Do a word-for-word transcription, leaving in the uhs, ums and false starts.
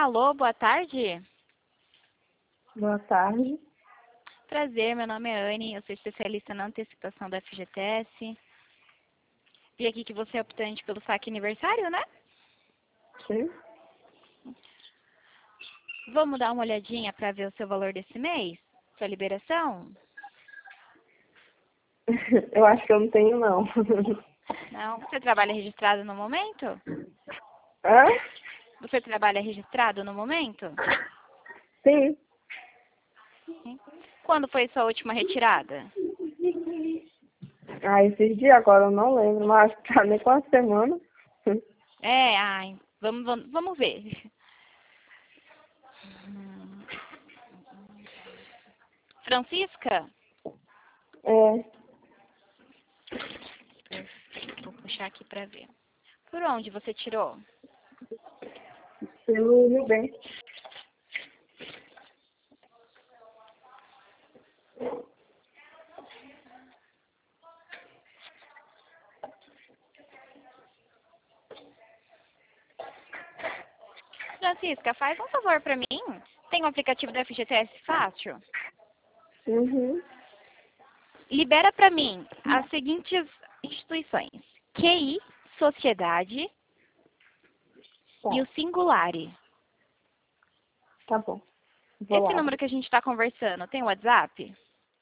Alô, boa tarde. Boa tarde. Prazer, meu nome é Anne, eu sou especialista na antecipação da F G T S. Vi aqui que você é optante pelo saque aniversário, né? Sim. Vamos dar uma olhadinha para ver o seu valor desse mês? Sua liberação? Eu acho que eu não tenho, não. Não? Você trabalha registrado no momento? Hã? Você trabalha registrado no momento? Sim. Sim. Quando foi sua última retirada? Ah, esses dias agora eu não lembro, mas acho que tá nem quase semana. É, ai, vamos, vamos, vamos ver. Hum. Francisca? É, Perfeito, vou puxar aqui para ver. Por onde você tirou? pelo Nubank. Francisca, faz um favor para mim. Tem um aplicativo da F G T S fácil? Uhum. Libera para mim as seguintes instituições: Q I, Sociedade Tá, e o Singulare. tá bom. Vou Esse lá. número que a gente está conversando tem WhatsApp?